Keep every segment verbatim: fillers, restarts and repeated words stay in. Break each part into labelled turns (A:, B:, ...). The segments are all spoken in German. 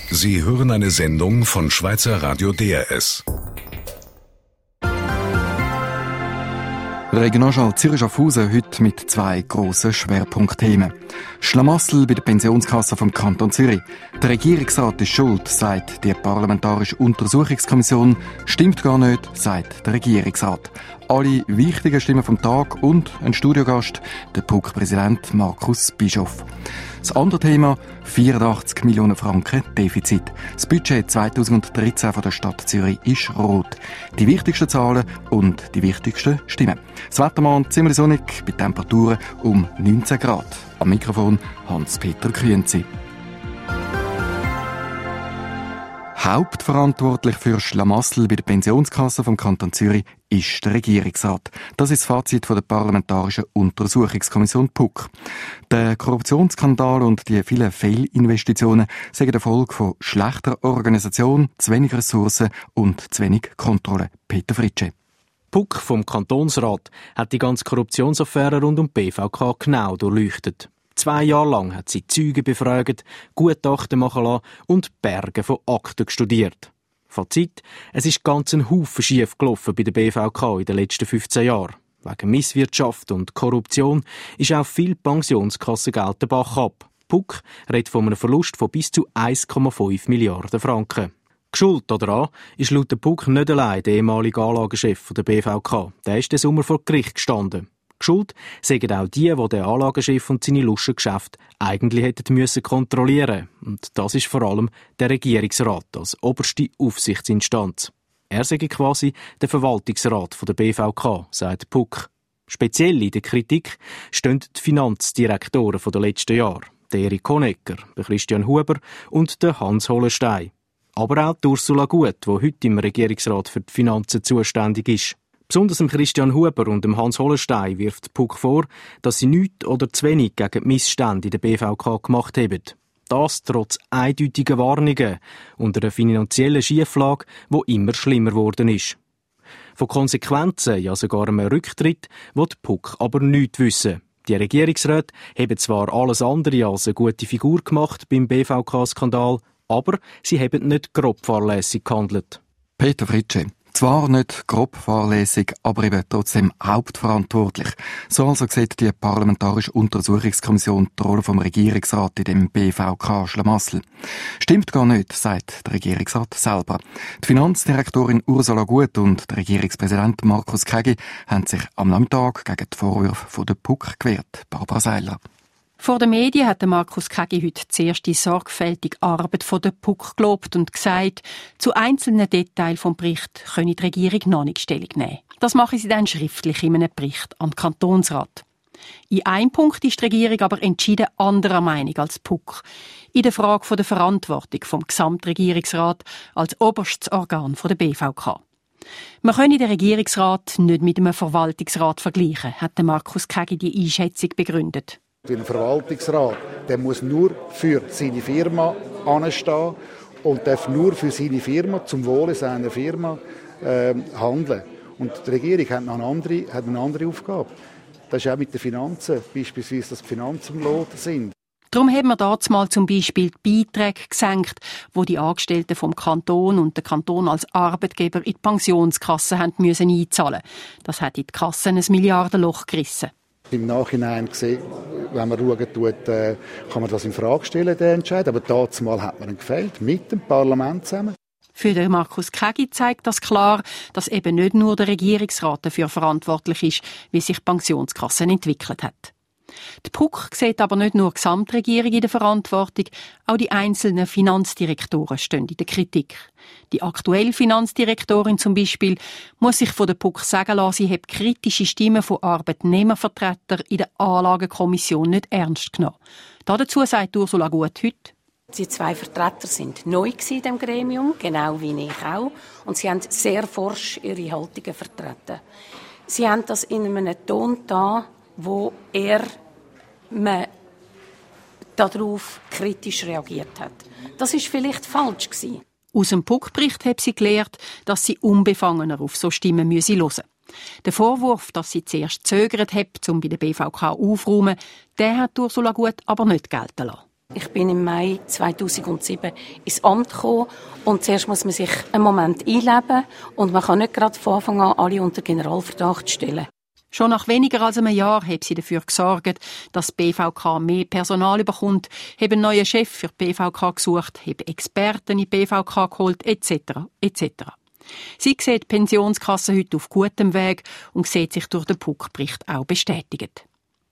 A: Sie hören eine Sendung von Schweizer Radio D R S.
B: Regionaljournal Zürich-Schaffhausen heute mit zwei grossen Schwerpunktthemen. Schlamassel bei der Pensionskasse vom Kanton Zürich. Der Regierungsrat ist schuld, sagt die Parlamentarische Untersuchungskommission. Stimmt gar nicht, sagt der Regierungsrat. Alle wichtigen Stimmen vom Tag und ein Studiogast, der P U C-Präsident Markus Bischof. Das andere Thema, vierundachtzig Millionen Franken Defizit. Das Budget zweitausenddreizehn von der Stadt Zürich ist rot. Die wichtigsten Zahlen und die wichtigsten Stimmen. Das Wettermann ziemlich sonnig, bei Temperaturen um neunzehn Grad. Am Mikrofon Hans-Peter Kühnzi. Hauptverantwortlich für Schlamassel bei der Pensionskasse vom Kanton Zürich ist der Regierungsrat. Das ist das Fazit von der Parlamentarischen Untersuchungskommission P U C. Der Korruptionsskandal und die vielen Fehlinvestitionen sind der Folge von schlechter Organisation, zu wenig Ressourcen und zu wenig Kontrolle. Peter Fritsche.
C: P U C vom Kantonsrat hat die ganze Korruptionsaffäre rund um die B V K genau durchleuchtet. Zwei Jahre lang hat sie Zeugen befragt, Gutachten machen lassen und Berge von Akten studiert. Fazit: Es ist ganz ein Haufen schief gelaufen bei der B V K in den letzten fünfzehn Jahren. Wegen Misswirtschaft und Korruption ist auch viel Pensionskassengeld den Bach ab. P U C redet von einem Verlust von bis zu eins Komma fünf Milliarden Franken. Geschuld daran ist laut der P U C nicht allein der ehemalige Anlagechef der B V K. Der ist den Sommer vor Gericht gestanden. Schuld sagen auch die, die den Anlagechef und seine Luschengeschäfte eigentlich hätten müssen kontrollieren. Und das ist vor allem der Regierungsrat als oberste Aufsichtsinstanz. Er sei quasi der Verwaltungsrat der B V K, sagt P U C. Speziell in der Kritik stehen die Finanzdirektoren der letzten Jahre, der Erich Honecker, der Christian Huber und der Hans Hollenstein. Aber auch die Ursula Gut, die heute im Regierungsrat für die Finanzen zuständig ist. Besonders dem Christian Huber und dem Hans Hollenstein wirft die P U C vor, dass sie nichts oder zu wenig gegen die Missstände in der B V K gemacht haben. Das trotz eindeutiger Warnungen und einer finanziellen Schieflage, die immer schlimmer geworden ist. Von Konsequenzen, ja sogar einem Rücktritt, will die P U C aber nichts wissen. Die Regierungsräte haben zwar alles andere als eine gute Figur gemacht beim B V K-Skandal, aber sie haben nicht grob fahrlässig gehandelt.
B: Peter Fritsche. Zwar nicht grob fahrlässig, aber eben trotzdem hauptverantwortlich. So also sieht die Parlamentarische Untersuchungskommission die Rolle vom Regierungsrat in dem B V K-Schlamassel. Stimmt gar nicht, sagt der Regierungsrat selber. Die Finanzdirektorin Ursula Gut und der Regierungspräsident Markus Kägi haben sich am Nachmittag gegen die Vorwürfe der P U C gewehrt. Barbara Seiler.
D: Vor den Medien hat Markus Kägi heute zuerst die sorgfältige Arbeit der P U C gelobt und gesagt, zu einzelnen Details vom Bericht könne die Regierung noch nicht Stellung nehmen. Das mache sie dann schriftlich in einem Bericht an den Kantonsrat. In einem Punkt ist die Regierung aber entschieden anderer Meinung als die P U C. In der Frage der Verantwortung vom Gesamtregierungsrat als oberstes Organ der B V K. Man könne den Regierungsrat nicht mit einem Verwaltungsrat vergleichen, hat Markus Kägi die Einschätzung begründet.
E: Ein Verwaltungsrat, der muss nur für seine Firma anstehen und darf nur für seine Firma, zum Wohle seiner Firma, äh, handeln. Und die Regierung hat noch eine andere, hat eine andere Aufgabe. Das ist auch mit den Finanzen, beispielsweise, dass die Finanzen im Lot sind.
D: Darum haben wir dazu mal zum Beispiel die Beiträge gesenkt, wo die Angestellten vom Kanton und der Kanton als Arbeitgeber in die Pensionskasse haben müssen einzahlen. Das hat in die Kasse ein Milliardenloch gerissen.
E: Im Nachhinein gesehen, wenn man schauen tut, äh, kann man das in Frage stellen, den Entscheid. Aber dazu mal hat man ihn gefällt, mit dem Parlament zusammen.
D: Für den Markus Kägi zeigt das klar, dass eben nicht nur der Regierungsrat dafür verantwortlich ist, wie sich die Pensionskasse entwickelt hat. Die P U C sieht aber nicht nur die Gesamtregierung in der Verantwortung, auch die einzelnen Finanzdirektoren stehen in der Kritik. Die aktuelle Finanzdirektorin zum Beispiel muss sich von der P U C sagen lassen, sie hat kritische Stimmen von Arbeitnehmervertretern in der Anlagekommission nicht ernst genommen. Dazu sagt Ursula Gut heute:
F: Die zwei Vertreter sind neu in diesem Gremium, genau wie ich auch. Und sie haben sehr forsch ihre Haltungen vertreten. Sie haben das in einem Ton da, wo er man darauf kritisch reagiert hat. Das ist vielleicht falsch gewesen.
D: Aus dem P U C-Bericht hat sie gelernt, dass sie unbefangener auf so Stimmen hören müsse. Der Vorwurf, dass sie zuerst zögert hat, um bei der B V K aufzuräumen, den hat Ursula Gut aber nicht gelten lassen.
F: Ich bin im Mai zweitausendsieben ins Amt gekommen und zuerst muss man sich einen Moment einleben und man kann nicht gerade von Anfang an alle unter Generalverdacht stellen.
D: Schon nach weniger als einem Jahr hat sie dafür gesorgt, dass die B V K mehr Personal bekommt, haben einen neuen Chef für die B V K gesucht, haben Experten in die B V K geholt, et cetera et cetera. Sie sieht die Pensionskasse heute auf gutem Weg und sieht sich durch den Puck-Bericht auch bestätigt.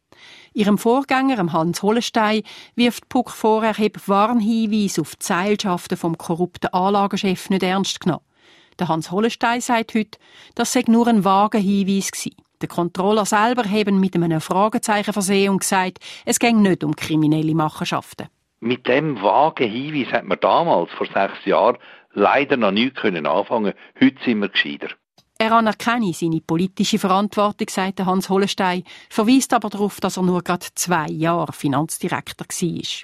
D: Ihrem Vorgänger, Hans Hollenstein, wirft Puck vor, er habe Warnhinweise auf die Seilschaften vom korrupten Anlagechef nicht ernst genommen. Der Hans Hollenstein sagt heute, das sei nur ein vager Hinweis gewesen. Der Controller selber haben mit einem Fragezeichen versehen und gesagt, es gehe nicht um kriminelle Machenschaften.
G: Mit dem vagen Hinweis hat man damals, vor sechs Jahren, leider noch nichts anfangen können. Heute sind wir gescheiter.
D: Er anerkenne seine politische Verantwortung, sagt Hans Hollenstein, verweist aber darauf, dass er nur gerade zwei Jahre Finanzdirektor war.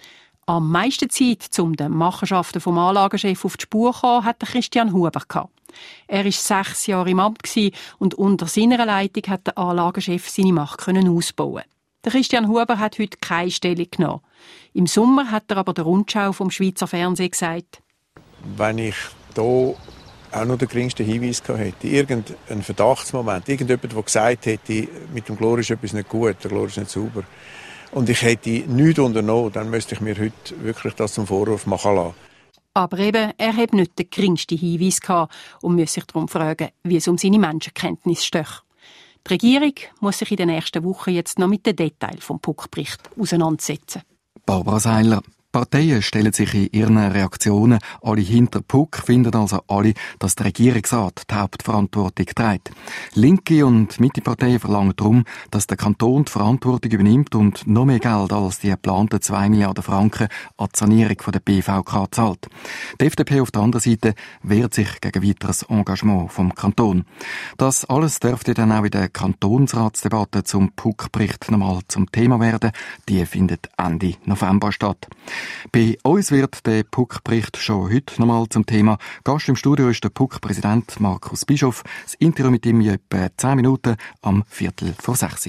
D: Am meisten Zeit, um den Machenschaften vom Anlagechef auf die Spur zu kommen, hatte Christian Huber gehabt. Er war sechs Jahre im Amt und unter seiner Leitung hat der Anlagechef seine Macht ausbauen. Der Christian Huber hat heute keine Stellung genommen. Im Sommer hat er aber der Rundschau vom Schweizer Fernsehen gesagt:
H: Wenn ich hier auch nur den geringsten Hinweis gehabt hätte, irgendein Verdachtsmoment, irgendjemand, der gesagt hätte, mit dem Glor ist etwas nicht gut, der Glor ist nicht sauber, und ich hätte nichts unternommen, dann müsste ich mir heute wirklich das zum Vorwurf machen lassen.
D: Aber eben, er hat nicht den geringsten Hinweis gehabt und muss sich darum fragen, wie es um seine Menschenkenntnis steht. Die Regierung muss sich in den nächsten Wochen jetzt noch mit den Details vom Puck-Bericht auseinandersetzen.
B: Barbara Seiler. Parteien stellen sich in ihren Reaktionen alle hinter Puck, finden also alle, dass der Regierungsrat die Hauptverantwortung trägt. Linke und Mitte-Parteien verlangen darum, dass der Kanton die Verantwortung übernimmt und noch mehr Geld als die geplanten zwei Milliarden Franken an die Sanierung der B V K zahlt. Die F D P auf der anderen Seite wehrt sich gegen weiteres Engagement vom Kanton. Das alles dürfte dann auch in der Kantonsratsdebatte zum Puck-Bericht nochmal zum Thema werden. Die findet Ende November statt. Bei uns wird der Puck-Bericht schon heute nochmal zum Thema. Gast im Studio ist der Puck-Präsident Markus Bischof. Das Interview mit ihm in etwa zehn Minuten am Viertel vor sechs.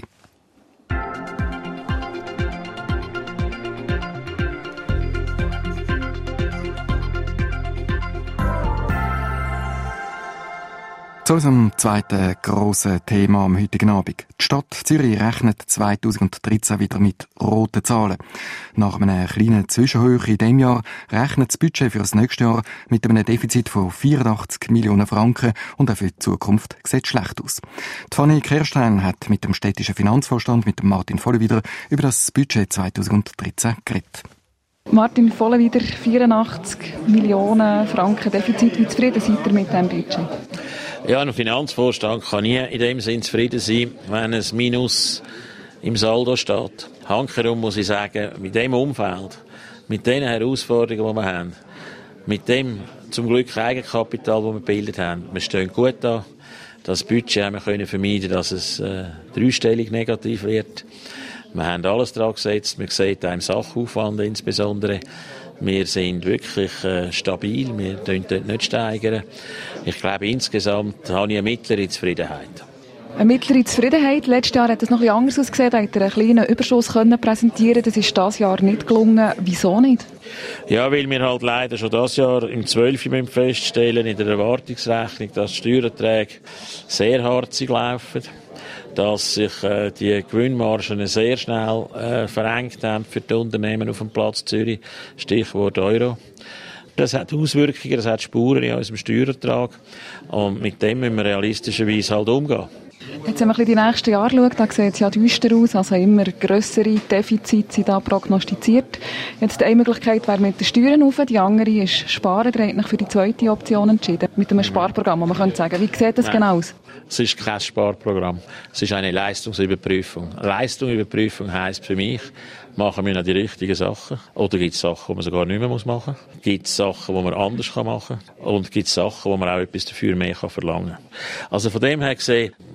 B: Zu unserem zweiten grossen Thema am heutigen Abend. Die Stadt Zürich rechnet zweitausenddreizehn wieder mit roten Zahlen. Nach einer kleinen Zwischenhöhe in diesem Jahr rechnet das Budget für das nächste Jahr mit einem Defizit von vierundachtzig Millionen Franken und auch für die Zukunft sieht schlecht aus. Die Fanny Kerstein hat mit dem städtischen Finanzvorstand, mit dem Martin Vollenwider, über das Budget zweitausenddreizehn geredet.
I: Martin Vollenwider, vierundachtzig Millionen Franken Defizit. Wie zufrieden seid ihr mit diesem Budget?
J: Ja, ein Finanzvorstand kann nie in dem Sinn zufrieden sein, wenn ein Minus im Saldo steht. Hankerum muss ich sagen, mit dem Umfeld, mit den Herausforderungen, die wir haben, mit dem zum Glück Eigenkapital, das wir gebildet haben, wir stehen gut da. Das Budget haben wir können vermeiden, dass es äh, dreistellig negativ wird. Wir haben alles daran gesetzt, man sieht auch im Sachaufwand insbesondere. Wir sind wirklich äh, stabil, wir steigern dort nicht steigern. Ich glaube, insgesamt habe ich eine mittlere Zufriedenheit.
I: Eine mittlere Zufriedenheit. Letztes Jahr hat es noch etwas anders ausgesehen. Da hat er einen kleinen Überschuss können präsentieren. Das ist dieses Jahr nicht gelungen. Wieso nicht?
J: Ja, weil wir halt leider schon dieses Jahr im zwölf feststellen in der Erwartungsrechnung, dass die Steuererträge sehr harzig laufen, dass sich äh, die Gewinnmargen sehr schnell äh, verengt haben für die Unternehmen auf dem Platz Zürich. Stichwort Euro. Das hat Auswirkungen, das hat Spuren in unserem Steuerertrag. Und mit dem müssen wir realistischerweise halt umgehen.
I: Jetzt, wenn man ein bisschen die nächsten Jahre schaut, da sieht es ja düster aus. Also immer grössere Defizite sind da prognostiziert. Jetzt die eine Möglichkeit wäre mit den Steuern rauf, die andere ist Sparen. Der hat sich für die zweite Option entschieden, mit einem Sparprogramm. Man könnte sagen, wie sieht das Nein. genau aus?
J: Es ist kein Sparprogramm. Es ist eine Leistungsüberprüfung. Leistungsüberprüfung heisst für mich, machen wir noch die richtigen Sachen? Oder gibt es Sachen, die man sogar nicht mehr machen muss? Gibt es Sachen, die man anders machen kann? Und gibt es Sachen, wo man auch etwas dafür mehr verlangen kann? Also von dem her gesehen,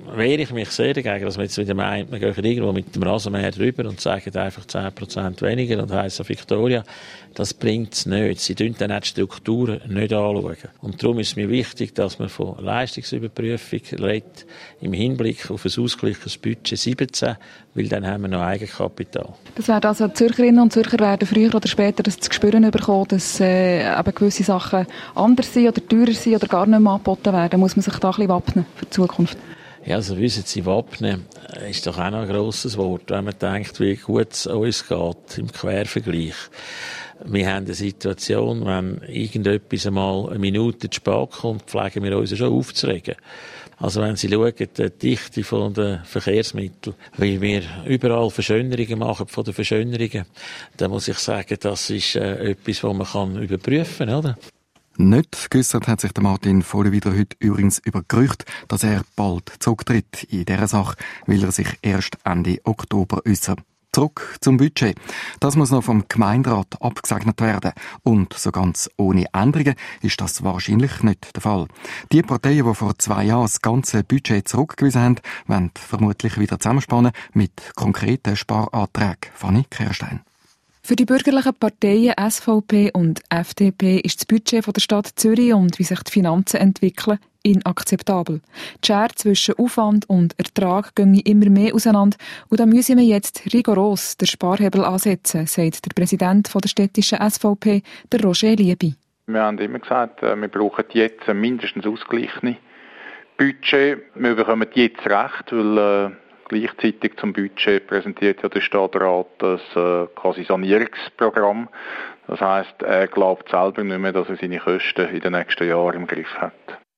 J: wehre ich mich sehr dagegen, dass man jetzt wieder meint, wir gehen irgendwo mit dem Rasenmäher drüber und sagen einfach zehn Prozent weniger und heissen Victoria. Das bringt es nicht. Sie schauen dann auch die Strukturen nicht anschauen. Und darum ist es mir wichtig, dass man von Leistungsüberprüfung redet im Hinblick auf ein ausgeglichenes Budget siebzehn, weil dann haben wir noch Eigenkapital.
I: Das werden also die Zürcherinnen und Zürcher werden früher oder später das zu spüren bekommen, dass äh, eben gewisse Sachen anders sind oder teurer sind oder gar nicht mehr angeboten werden. Muss man sich da ein bisschen wappnen für die Zukunft?
J: Ja, also wissen Sie, wappnen ist doch auch noch ein grosses Wort, wenn man denkt, wie gut es uns geht im Quervergleich. Wir haben eine Situation, wenn irgendetwas einmal eine Minute zu spät kommt, pflegen wir uns schon aufzuregen. Also wenn Sie schauen, die Dichte von den Verkehrsmitteln, weil wir überall Verschönerungen machen von den Verschönerungen, dann muss ich sagen, das ist äh, etwas, was man kann überprüfen kann, oder?
B: Nicht geäussert hat sich der Martin Vollwieder heute übrigens über Gerüchte, dass er bald zurücktritt in dieser Sache, weil er sich erst Ende Oktober äußert. Zurück zum Budget. Das muss noch vom Gemeinderat abgesegnet werden. Und so ganz ohne Änderungen ist das wahrscheinlich nicht der Fall. Die Parteien, die vor zwei Jahren das ganze Budget zurückgewiesen haben, werden vermutlich wieder zusammenspannen mit konkreten Sparanträgen. Fanny Kerstein.
I: Für die bürgerlichen Parteien S V P und F D P ist das Budget der Stadt Zürich und wie sich die Finanzen entwickeln inakzeptabel. Die Schere zwischen Aufwand und Ertrag gehen immer mehr auseinander und da müssen wir jetzt rigoros den Sparhebel ansetzen, sagt der Präsident der städtischen S V P, der Roger Lieby.
K: Wir haben immer gesagt, wir brauchen jetzt mindestens ausgeglichene Budget. Wir bekommen jetzt recht, weil äh, gleichzeitig zum Budget präsentiert ja der Stadtrat das äh, quasi Sanierungsprogramm. Das heisst, er glaubt selber nicht mehr, dass er seine Kosten in den nächsten Jahren im Griff hat.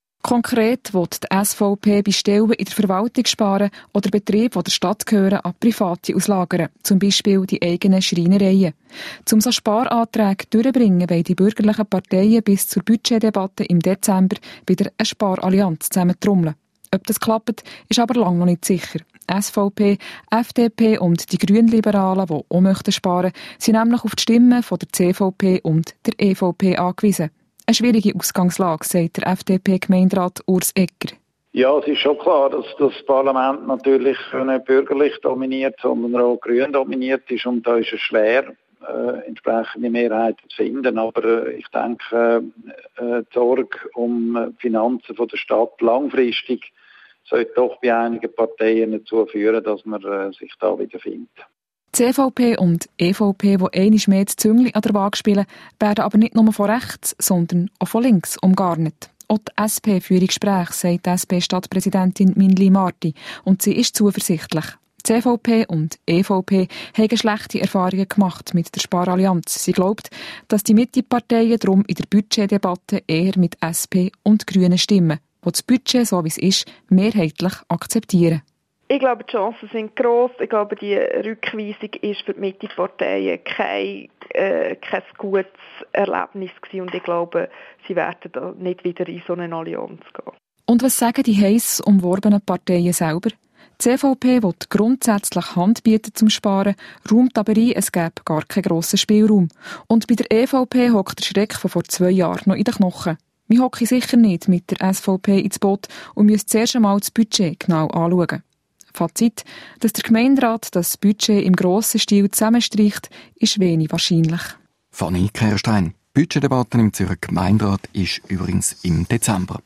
I: Konkret will die S V P bei Stellen in der Verwaltung sparen oder Betriebe, die der Stadt gehören, an Private auslagern, zum Beispiel die eigenen Schreinereien. Um so Sparanträge durchzubringen, wollen die bürgerlichen Parteien bis zur Budgetdebatte im Dezember wieder eine Sparallianz zusammentrommeln. Ob das klappt, ist aber lange noch nicht sicher. S V P, F D P und die Grünliberalen, die auch möchten sparen, sind nämlich auf die Stimmen von der C V P und der E V P angewiesen. Eine schwierige Ausgangslage, sagt der F D P-Gemeinderat Urs Egger.
L: Ja, es ist schon klar, dass das Parlament natürlich nicht bürgerlich dominiert, sondern auch grün dominiert ist. Und da ist es schwer, äh, entsprechende Mehrheiten zu finden. Aber äh, ich denke, äh, die Sorge um die Finanzen von der Stadt langfristig sollte doch bei einigen Parteien dazu führen, dass man äh, sich da wieder findet.
I: Die C V P und E V P, die einmal mehr das Züngli an der Waage spielen, werden aber nicht nur von rechts, sondern auch von links umgarnet. Auch die S P führe Gespräche, sagt die S P-Stadtpräsidentin Minli Marti, und sie ist zuversichtlich. Die C V P und E V P haben schlechte Erfahrungen gemacht mit der Sparallianz. Sie glaubt, dass die Mitteparteien darum in der Budgetdebatte eher mit S P und Grünen stimmen, die das Budget, so wie es ist, mehrheitlich akzeptieren.
M: Ich glaube, die Chancen sind gross. Ich glaube, die Rückweisung ist für die Mitteparteien kein, äh, kein gutes Erlebnis gewesen. Und ich glaube, sie werden da nicht wieder in so eine Allianz gehen.
I: Und was sagen die heiß umworbenen Parteien selber? Die C V P will grundsätzlich Hand bieten zum Sparen, räumt aber ein, es gäbe gar keinen grossen Spielraum. Und bei der E V P hockt der Schreck von vor zwei Jahren noch in den Knochen. Wir hocken sicher nicht mit der S V P ins Boot und müssen zuerst einmal das Budget genau anschauen. Fazit, dass der Gemeinderat das Budget im grossen Stil zusammenstreicht, ist wenig wahrscheinlich.
B: Fanny Kerstein. Budgetdebatte im Zürcher Gemeinderat ist übrigens im Dezember.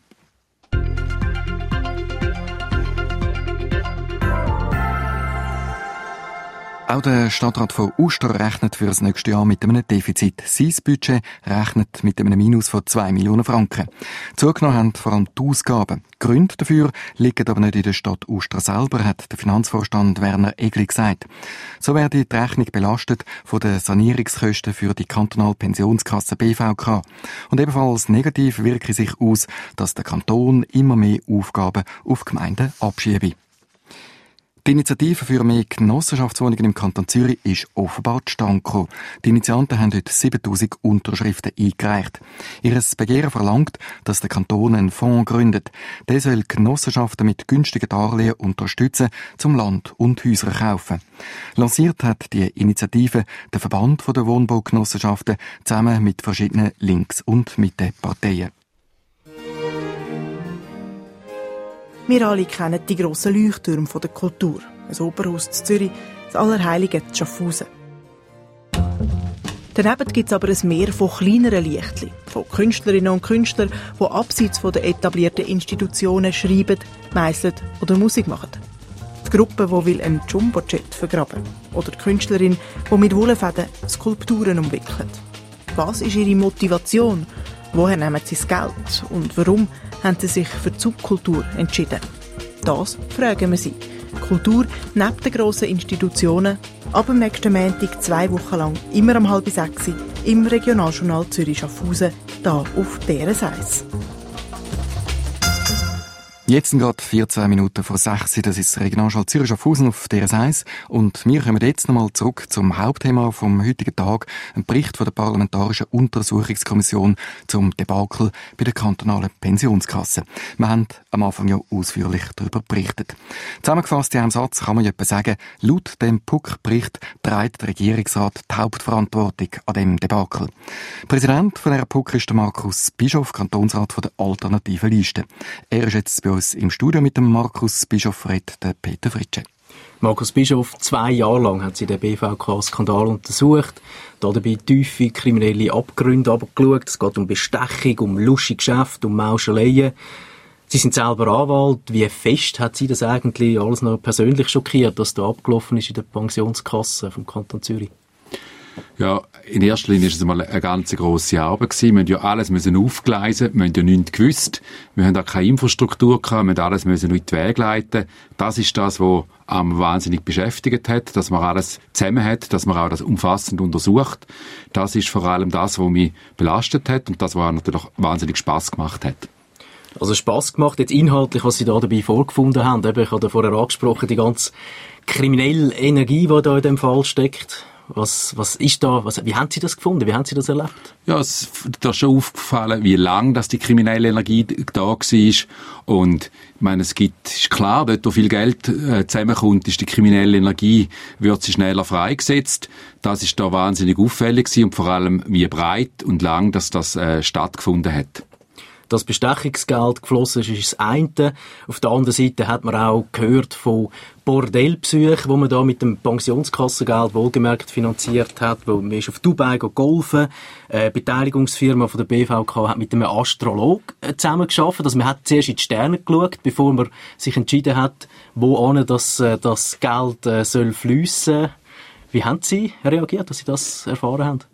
B: Auch der Stadtrat von Uster rechnet für das nächste Jahr mit einem Defizit. Sein Budget rechnet mit einem Minus von zwei Millionen Franken. Zugenommen haben vor allem die Ausgaben. Die Gründe dafür liegen aber nicht in der Stadt Uster selber, hat der Finanzvorstand Werner Egli gesagt. So werde die Rechnung belastet von den Sanierungskosten für die kantonale Pensionskasse B V K. Und ebenfalls negativ wirke sich aus, dass der Kanton immer mehr Aufgaben auf Gemeinden abschiebe. Die Initiative für mehr Genossenschaftswohnungen im Kanton Zürich ist offenbar zustande gekommen. Die Initianten haben heute siebentausend Unterschriften eingereicht. Ihr Begehren verlangt, dass der Kanton einen Fonds gründet. Der soll Genossenschaften mit günstigen Darlehen unterstützen, zum Land und Häuser kaufen. Lanciert hat die Initiative der Verband der Wohnbaugenossenschaften zusammen mit verschiedenen Links- und Mitteparteien.
N: Wir alle kennen die grossen Leuchttürme der Kultur. Ein Operhaus in Zürich, das Allerheilige in Schaffhausen. Daneben gibt es aber ein Meer von kleineren Lichtchen, von Künstlerinnen und Künstlern, die abseits der etablierten Institutionen schreiben, meisseln oder Musik machen. Die Gruppe, die will einen Jumbojet vergraben. Oder die Künstlerin, die mit Wollfäden Skulpturen umwickelt. Was ist ihre Motivation? Woher nehmen sie das Geld? Und warum haben sie sich für die Subkultur entschieden? Das fragen wir sie. Kultur neben den grossen Institutionen, ab dem nächsten Montag zwei Wochen lang, immer um halb sechs im Regionaljournal Zürich-Schaffhausen, hier auf D R S eins.
B: Jetzt sind gerade vierzehn Minuten vor sechs, das ist das Regionaljournal Zürich-Schaffhausen auf D R S eins. Und wir kommen jetzt nochmal zurück zum Hauptthema vom heutigen Tag, ein Bericht von der Parlamentarischen Untersuchungskommission zum Debakel bei der kantonalen Pensionskasse. Wir haben am Anfang ja ausführlich darüber berichtet. Zusammengefasst in einem Satz kann man ja etwa sagen, laut dem P U C-Bericht trägt der Regierungsrat die Hauptverantwortung an dem Debakel. Präsident von der P U C ist der Markus Bischof, Kantonsrat von der Alternativen Liste. Er ist jetzt bei uns im Studio mit dem Markus Bischof, redet der Peter Fritsche.
C: Markus Bischof, zwei Jahre lang hat sie den B V K-Skandal untersucht, da dabei tiefe kriminelle Abgründe abgeschaut. Es geht um Bestechung, um lustige Geschäfte, um Mauscheleien. Sie sind selber Anwalt. Wie fest hat Sie das eigentlich alles noch persönlich schockiert, dass da abgelaufen ist in der Pensionskasse vom Kanton Zürich?
O: Ja, in erster Linie ist es mal eine ganz grosse Arbeit gewesen. Wir mussten ja alles müssen aufgleisen, wir haben ja nichts gewusst. Wir haben auch keine Infrastruktur gehabt, wir mussten alles müssen in die Wege leiten. Das ist das, was am wahnsinnig beschäftigt hat, dass man alles zusammen hat, dass man auch das umfassend untersucht. Das ist vor allem das, was mich belastet hat und das, was natürlich wahnsinnig Spass gemacht hat.
C: Also Spass gemacht, jetzt inhaltlich, was Sie da dabei vorgefunden haben. Ich habe da vorher angesprochen, die ganze kriminelle Energie, die da in dem Fall steckt. Was, was ist da, was, wie haben Sie das gefunden? Wie haben Sie das erlebt?
O: Ja, es ist da schon aufgefallen, wie lang dass die kriminelle Energie da war. Und, ich meine, es gibt, ist klar, dort, wo viel Geld äh, zusammenkommt, ist die kriminelle Energie, wird sie schneller freigesetzt. Das ist da wahnsinnig auffällig gewesen und vor allem, wie breit und lang, dass das äh, stattgefunden hat.
C: Dass Bestechungsgeld geflossen ist, ist das eine. Auf der anderen Seite hat man auch gehört von Bordellbesuchen, wo man da mit dem Pensionskassengeld wohlgemerkt finanziert hat, wo man ist auf Dubai golfen. Eine Beteiligungsfirma von der B V K hat mit einem Astrolog zusammengearbeitet. Also man hat zuerst in die Sterne geschaut, bevor man sich entschieden hat, wo an das, das Geld soll fliessen. Wie haben Sie reagiert, dass Sie das erfahren haben?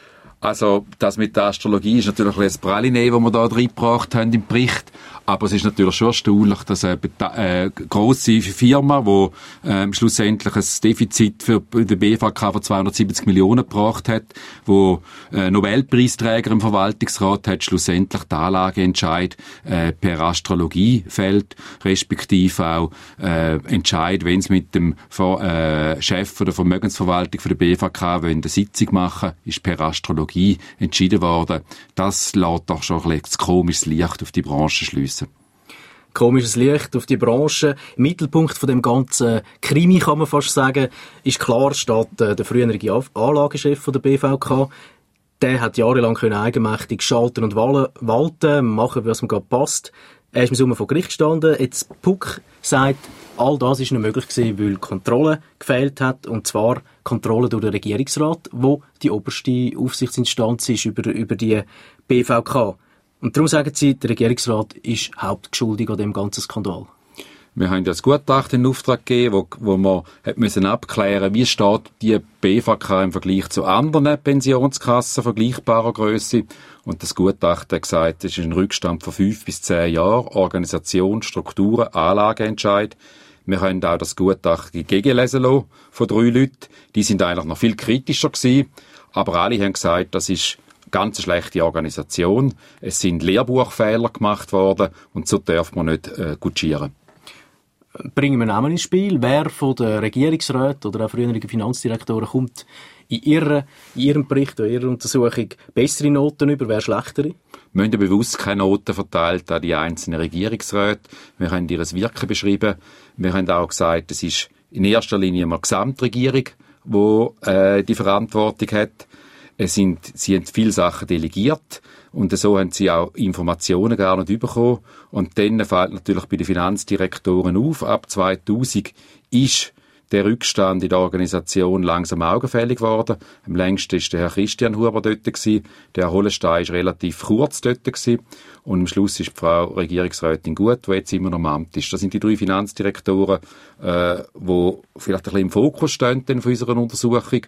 O: Also, das mit der Astrologie ist natürlich ein Praline, das wir da reingebracht haben im Bericht. Aber es ist natürlich schon erstaunlich, dass eine äh, grosse Firma, die äh, schlussendlich ein Defizit für den B V K von zweihundertsiebzig Millionen gebracht hat, wo äh, Nobelpreisträger im Verwaltungsrat hat, schlussendlich die Anlageentscheid äh, per Astrologie fällt, respektive auch äh, Entscheid, wenn es mit dem äh, Chef der Vermögensverwaltung für den B V K eine Sitzung machen, ist per Astrologie entschieden worden. Das lässt doch schon ein bisschen komisches Licht auf die Branche schliessen.
C: Komisches Licht auf die Branche. Im Mittelpunkt von dem ganzen Krimi, kann man fast sagen, ist klar, steht äh, der frühere Anlagechef von der B V K. Der hat jahrelang können eigenmächtig schalten und walten, machen, was ihm gerade passt. Er ist im Sommer vor Gericht gestanden. Jetzt P U C sagt, all das ist nur möglich gewesen, weil Kontrolle gefehlt hat. Und zwar Kontrolle durch den Regierungsrat, wo die oberste Aufsichtsinstanz ist über, über die B V K. Und darum sagen Sie, der Regierungsrat ist hauptschuldig an dem ganzen Skandal.
O: Wir haben ja das Gutachten in Auftrag gegeben, wo, wo man hat müssen abklären, wie steht die B V K im Vergleich zu anderen Pensionskassen vergleichbarer Größe. Und das Gutachten hat gesagt, es ist ein Rückstand von fünf bis zehn Jahren, Organisation, Strukturen, Anlageentscheid. Wir haben auch das Gutachten gegenlesen lassen von drei Leuten. Die sind eigentlich noch viel kritischer gewesen. Aber alle haben gesagt, das ist ganz schlechte Organisation. Es sind Lehrbuchfehler gemacht worden und so darf man nicht äh, gutschieren.
C: Bringen wir Namen ins Spiel. Wer von den Regierungsräten oder auch früheren Finanzdirektoren kommt in, ihrer, in ihrem Bericht oder ihrer Untersuchung bessere Noten über, wer schlechtere?
O: Wir haben bewusst keine Noten verteilt an die einzelnen Regierungsräte. Wir haben ihr Wirken beschrieben. Wir haben auch gesagt, es ist in erster Linie eine Gesamtregierung, die äh, die Verantwortung hat. Es sind, sie haben viele Sachen delegiert und so haben sie auch Informationen gar nicht bekommen. Und dann fällt natürlich bei den Finanzdirektoren auf, ab zweitausend ist der Rückstand in der Organisation langsam augenfällig geworden. Am längsten war der Herr Christian Huber dort gewesen. Der Herr Hollenstein war relativ kurz dort gewesen. Und am Schluss ist die Frau Regierungsrätin Gut, die jetzt immer noch im Amt ist. Das sind die drei Finanzdirektoren, äh, die vielleicht ein bisschen im Fokus stehen von unserer Untersuchung.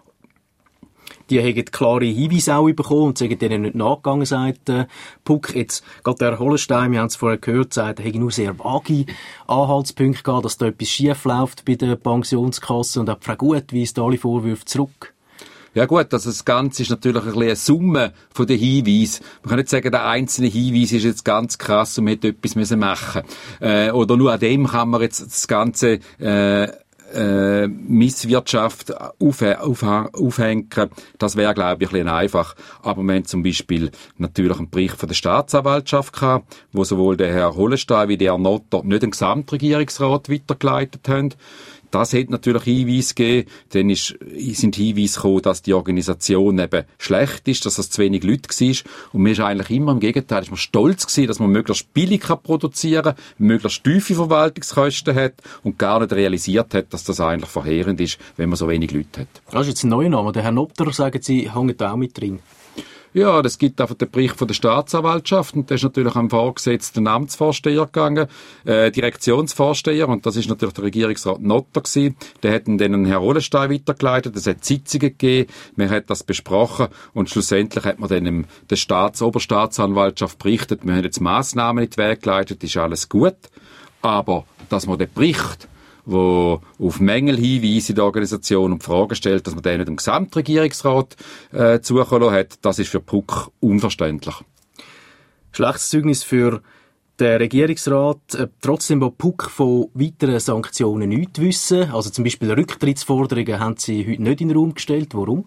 C: Die haben klare Hinweise auch bekommen und sagen denen nicht nachgegangen, sagt äh, Puck. Jetzt, gerade der Hollenstein, wir haben es vorher gehört, sagt, er hätte nur sehr vage Anhaltspunkte gehabt, dass da etwas schief läuft bei der Pensionskasse und auch Frau Gut weist alle Vorwürfe zurück.
O: Ja gut, also das Ganze ist natürlich ein bisschen eine Summe von den Hinweisen. Man kann nicht sagen, der einzelne Hinweis ist jetzt ganz krass und man hätte etwas müssen machen. Äh, oder nur an dem kann man jetzt das Ganze äh, Äh, Misswirtschaft auf, auf, aufhängen, das wäre, glaube ich, ein bisschen einfach. Aber wir haben zum Beispiel natürlich einen Bericht von der Staatsanwaltschaft gehabt, wo sowohl der Herr Hollenstein wie der Herr Notter nicht den Gesamtregierungsrat weitergeleitet haben. Das hat natürlich Hinweise gegeben. Dann ist, sind Hinweise gekommen, dass die Organisation eben schlecht ist, dass es zu wenig Leute war. Und mir ist eigentlich immer im Gegenteil, ist man stolz gewesen, dass man möglichst billig kann produzieren kann, möglichst tiefe Verwaltungskosten hat und gar nicht realisiert hat, dass das eigentlich verheerend ist, wenn man so wenig Leute hat.
C: Das ist jetzt ein neuer Name. Der Herr Notter, sagen Sie, hängt auch mit drin.
O: Ja, das gibt einfach den Bericht von der Staatsanwaltschaft und der ist natürlich am vorgesetzten Amtsvorsteher gegangen, äh, Direktionsvorsteher, und das ist natürlich der Regierungsrat Notter gewesen. Der hat ihn dann an Herrn Hollenstein weitergeleitet, es hat Sitzungen gegeben, man hat das besprochen und schlussendlich hat man dann dem, der Staats-, Oberstaatsanwaltschaft berichtet, wir haben jetzt Massnahmen in die Wege geleitet, ist alles gut, aber dass man den Bericht, wo auf Mängel hinweist in der Organisation und Fragen stellt, dass man den nicht dem Gesamtregierungsrat äh, zukommen hat, das ist für Puck unverständlich.
C: Schlechtes Zeugnis für den Regierungsrat. Äh, trotzdem, wo Puck von weiteren Sanktionen nichts wissen, also zum Beispiel Rücktrittsforderungen, haben Sie heute nicht in den Raum gestellt. Warum?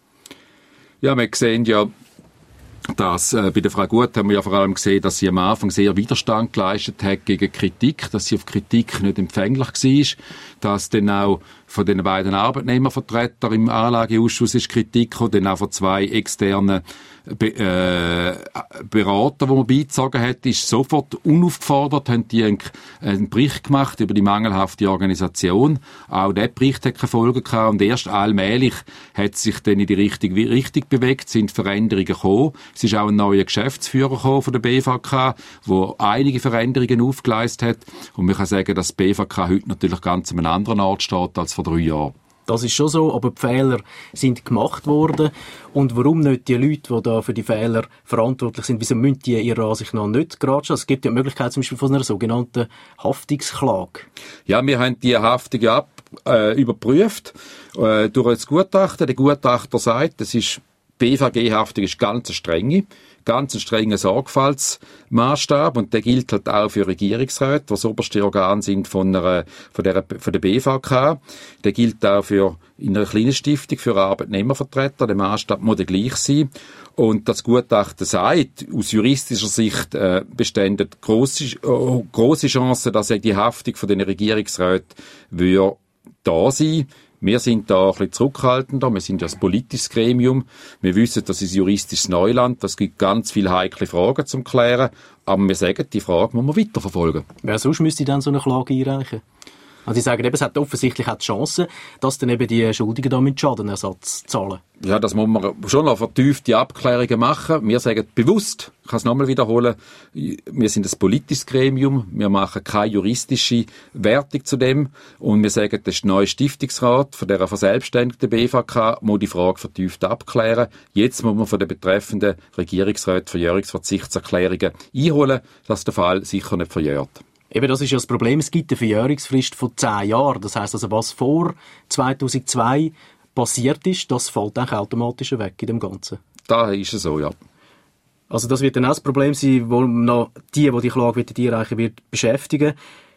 O: Ja, wir sehen ja, dass äh, bei der Frau Gut haben wir ja vor allem gesehen, dass sie am Anfang sehr Widerstand geleistet hat gegen Kritik, dass sie auf Kritik nicht empfänglich war, dass dann auch von den beiden Arbeitnehmervertretern im Anlageausschuss ist Kritik gekommen, dann auch von zwei externen Be- äh, Berater, die man beizogen hat, ist sofort unaufgefordert, haben die einen, einen Bericht gemacht über die mangelhafte Organisation. Auch der Bericht hat keine Folgen gehabt und erst allmählich hat sich dann in die richtige Richtung bewegt, sind Veränderungen gekommen. Es ist auch ein neuer Geschäftsführer gekommen von der B V K, der einige Veränderungen aufgeleistet hat. Und man kann sagen, dass die B V K heute natürlich ganz an einem anderen Ort steht als vor drei Jahren.
C: Das ist schon so, aber die Fehler sind gemacht worden. Und warum nicht die Leute, die da für die Fehler verantwortlich sind, wieso müssen die ihrer Ansicht nach nicht gerade schon? Es gibt ja die Möglichkeit zum Beispiel von einer sogenannten Haftungsklage.
O: Ja, wir haben die Haftung ab, äh, überprüft äh, durch das Gutachten. Der Gutachter sagt, das ist B V G-Haftung ist ganz strenge, ganz ein strenger Sorgfaltsmaßstab und der gilt halt auch für Regierungsräte, die das oberste Organ sind von, einer, von, der, von der B V K. Der gilt auch für in einer kleinen Stiftung für Arbeitnehmervertreter. Der Maßstab muss der gleich sein. Und das Gutachten sagt, aus juristischer Sicht äh, bestehen grosse, äh, grosse Chancen, dass die Haftung von den Regierungsräten würde da sein. Wir sind da ein bisschen zurückhaltender. Wir sind ja ein politisches Gremium. Wir wissen, das ist juristisches Neuland. Es gibt ganz viele heikle Fragen zum Klären. Aber wir sagen, die Frage muss man weiterverfolgen.
C: Wer sonst müsste dann so eine Klage einreichen? Also sie sagen eben, es hat offensichtlich auch die Chance, dass dann eben die Schuldigen da mit Schadenersatz zahlen.
O: Ja, das muss man schon noch vertiefte Abklärungen machen. Wir sagen bewusst, ich kann es nochmal wiederholen, wir sind ein politisches Gremium, wir machen keine juristische Wertung zu dem und wir sagen, das ist der neue Stiftungsrat von dieser verselbstständigten B V K, muss die Frage vertieft abklären. Jetzt muss man von den betreffenden Regierungsräten Verjährungsverzichtserklärungen einholen, dass der Fall sicher nicht verjährt.
C: Eben, das ist ja das Problem. Es gibt eine Verjährungsfrist von zehn Jahren. Das heisst also, was vor zweitausendzwei passiert ist, das fällt eigentlich automatisch weg in dem Ganzen.
O: Da ist es so, ja.
C: Also das wird dann auch das Problem sein, wo noch die, die die Klage einreichen wird, beschäftigen.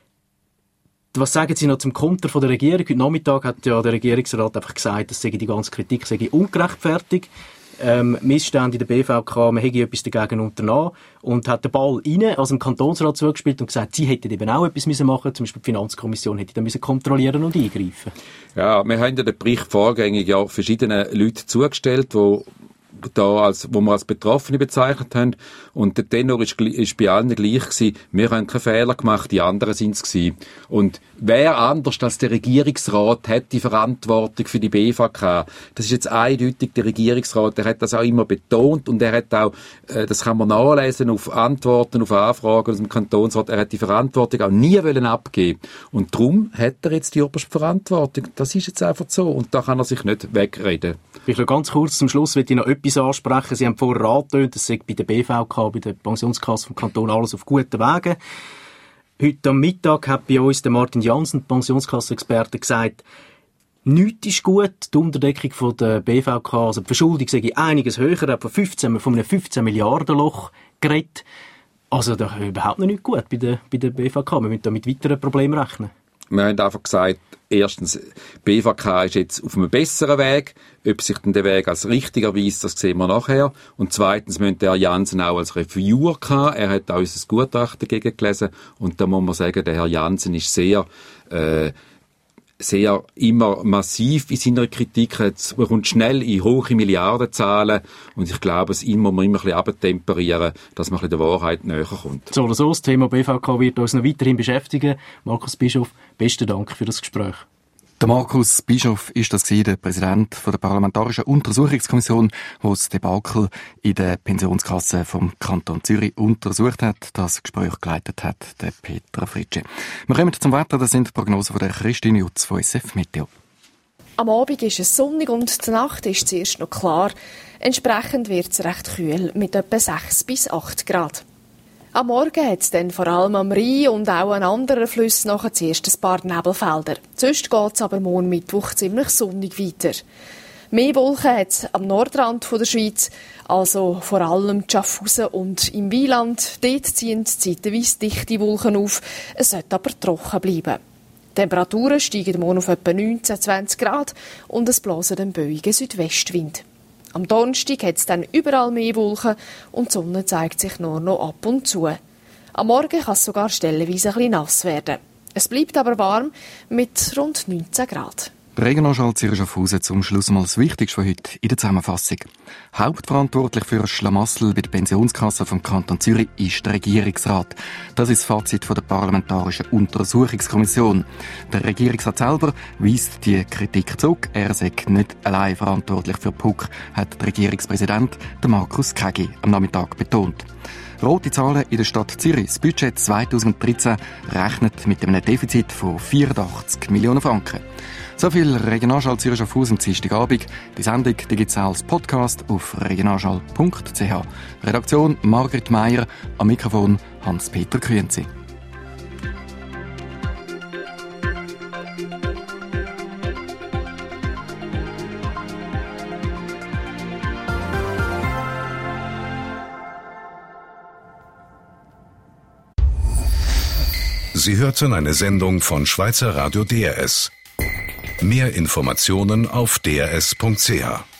C: Was sagen Sie noch zum Konter von der Regierung? Heute Nachmittag hat ja der Regierungsrat einfach gesagt, dass die ganze Kritik sei ungerechtfertigt. ähm, Missstände in der B V K, man hätte etwas dagegen unternommen und hat den Ball rein, also im Kantonsrat zugespielt und gesagt, sie hätten eben auch etwas müssen machen, zum Beispiel die Finanzkommission hätte da müssen kontrollieren und eingreifen.
O: Ja, wir haben ja den Bericht vorgängig ja verschiedenen Leuten zugestellt, die da als, wo wir als Betroffene bezeichnet haben. Und der Tenor ist, ist bei allen gleich gewesen. Wir haben keinen Fehler gemacht, die anderen sind es gewesen. Und wer anders als der Regierungsrat hat die Verantwortung für die B V K? Das ist jetzt eindeutig der Regierungsrat. Der hat das auch immer betont und er hat auch, äh, das kann man nachlesen auf Antworten, auf Anfragen aus dem Kantonsrat, er hat die Verantwortung auch nie wollen abgeben. Und darum hat er jetzt die oberste Verantwortung. Das ist jetzt einfach so. Und da kann er sich nicht wegreden.
C: Ich will ganz kurz zum Schluss will ich noch etwas ansprechen. Sie haben vorher angetönt, es sei bei der B V K, bei der Pensionskasse vom Kanton alles auf guten Wegen. Heute am Mittag hat bei uns der Martin Jansen, Pensionskassenexperte, gesagt, nichts ist gut. Die Unterdeckung von der B V K, also die Verschuldung sei einiges höher, er hat von, fünfzehn, von einem fünfzehn Milliarden Loch geredet. Also da ist überhaupt noch nicht gut bei der, bei der B V K. Wir müssen da mit weiteren Problemen rechnen.
O: Wir haben einfach gesagt, erstens, die B V K ist jetzt auf einem besseren Weg. Ob sich denn der Weg als richtig erweist, das sehen wir nachher. Und zweitens müssen der Herr Jansen auch als Reviewer haben. Er hat auch unser Gutachten gegengelesen. Und da muss man sagen, der Herr Jansen ist sehr, äh, sehr immer massiv in seiner Kritik. Er kommt schnell in hohe Milliardenzahlen. Und ich glaube, es muss man immer ein bisschen abtemperieren, dass man ein bisschen der Wahrheit näher kommt.
C: So oder so, das Thema B V K wird uns noch weiterhin beschäftigen. Markus Bischof, besten Dank für das Gespräch.
B: Der Markus Bischof ist das gewesen, der Präsident von der Parlamentarischen Untersuchungskommission, die das Debakel in der Pensionskasse vom Kanton Zürich untersucht hat. Das Gespräch geleitet hat der Petra Fritsche. Wir kommen zum Wetter, das sind die Prognosen von der Christine Jutz von S F Meteo.
P: Am Abend ist es sonnig und die Nacht ist zuerst noch klar. Entsprechend wird es recht kühl mit etwa sechs bis acht Grad. Am Morgen hat es dann vor allem am Rhein und auch an anderen Flüssen nachher zuerst ein paar Nebelfelder. Sonst geht es aber morgen Mittwoch ziemlich sonnig weiter. Mehr Wolken hat es am Nordrand der Schweiz, also vor allem Schaffhausen und im Wieland. Dort ziehen zeitweise dichte Wolken auf, es sollte aber trocken bleiben. Die Temperaturen steigen morgen auf etwa neunzehn bis zwanzig Grad und es blasen einen böigen Südwestwind. Am Donnerstag hat es dann überall mehr Wolken und die Sonne zeigt sich nur noch ab und zu. Am Morgen kann es sogar stellenweise ein bisschen nass werden. Es bleibt aber warm mit rund neunzehn Grad.
B: Regionalschau Zürich Schaffhausen zum Schluss mal das Wichtigste von heute in der Zusammenfassung. Hauptverantwortlich für das Schlamassel bei der Pensionskasse vom Kanton Zürich ist der Regierungsrat. Das ist das Fazit von der Parlamentarischen Untersuchungskommission. Der Regierungsrat selber weist die Kritik zurück. Er sei nicht allein verantwortlich für P U C, hat der Regierungspräsident Markus Kägi am Nachmittag betont. Rote Zahlen in der Stadt Zürich. Das Budget zweitausenddreizehn rechnet mit einem Defizit von vierundachtzig Millionen Franken. So viel Regionalschau Zürich Schaffhausen am Dienstagabend. Die Sendung die gibt es auch als Podcast auf regionalschau punkt c h. Redaktion Margret Meier, am Mikrofon Hans-Peter Küenzi.
A: Sie hörten eine Sendung von Schweizer Radio D R S. Mehr Informationen auf d r s punkt c h.